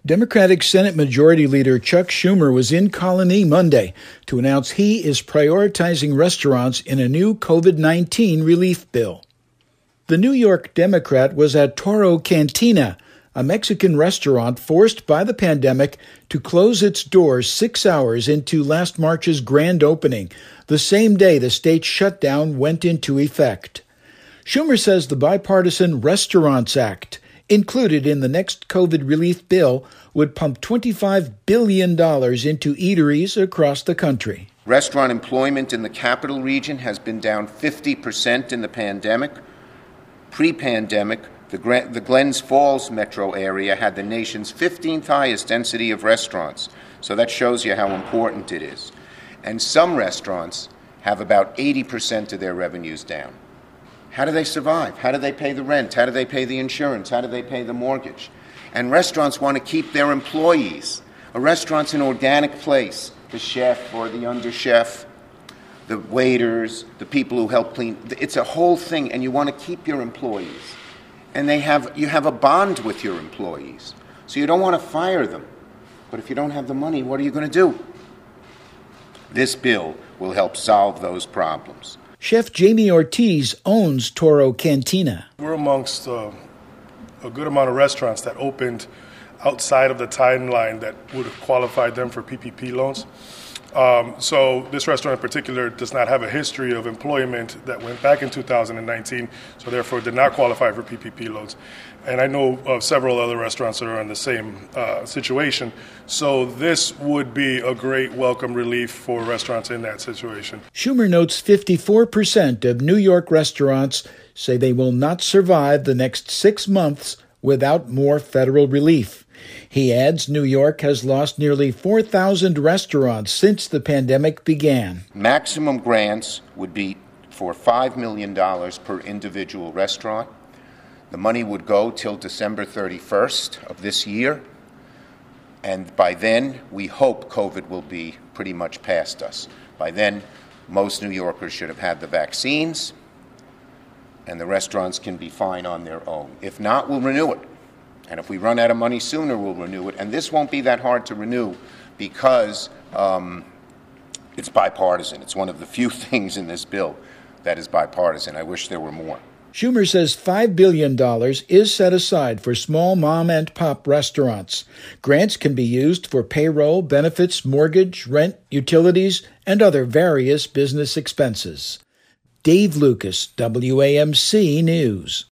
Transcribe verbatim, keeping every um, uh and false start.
Democratic Senate Majority Leader Chuck Schumer was in Colony Monday to announce he is prioritizing restaurants in a new COVID nineteen relief bill. The New York Democrat was at Toro Cantina, a Mexican restaurant forced by the pandemic to close its doors six hours into last March's grand opening, the same day the state shutdown went into effect. Schumer says the bipartisan Restaurants Act, included in the next COVID relief bill, would pump twenty-five billion dollars into eateries across the country. Restaurant employment in the capital region has been down fifty percent in the pandemic. Pre-pandemic, the, Gra- the Glens Falls metro area had the nation's fifteenth highest density of restaurants. So that shows you how important it is. And some restaurants have about eighty percent of their revenues down. How do they survive? How do they pay the rent? How do they pay the insurance? How do they pay the mortgage? And restaurants want to keep their employees. A restaurant's an organic place. The chef or the under chef, the waiters, the people who help clean. It's a whole thing, and you want to keep your employees. And they have you have a bond with your employees. So you don't want to fire them. But if you don't have the money, what are you going to do? This bill will help solve those problems. Chef Jamie Ortiz owns Toro Cantina. We're amongst uh, a good amount of restaurants that opened outside of the timeline that would have qualified them for P P P loans. Um, so this restaurant in particular does not have a history of employment that went back in two thousand nineteen, so therefore did not qualify for P P P loans. And I know of several other restaurants that are in the same uh, situation. So this would be a great welcome relief for restaurants in that situation. Schumer notes fifty-four percent of New York restaurants say they will not survive the next six months without more federal relief. He adds New York has lost nearly four thousand restaurants since the pandemic began. Maximum grants would be for five million dollars per individual restaurant. The money would go till December thirty-first of this year. And by then, we hope COVID will be pretty much past us. By then, most New Yorkers should have had the vaccines, and the restaurants can be fine on their own. If not, we'll renew it. And if we run out of money sooner, we'll renew it. And this won't be that hard to renew because um, it's bipartisan. It's one of the few things in this bill that is bipartisan. I wish there were more. Schumer says five billion dollars is set aside for small mom and pop restaurants. Grants can be used for payroll, benefits, mortgage, rent, utilities, and other various business expenses. Dave Lucas, W A M C News.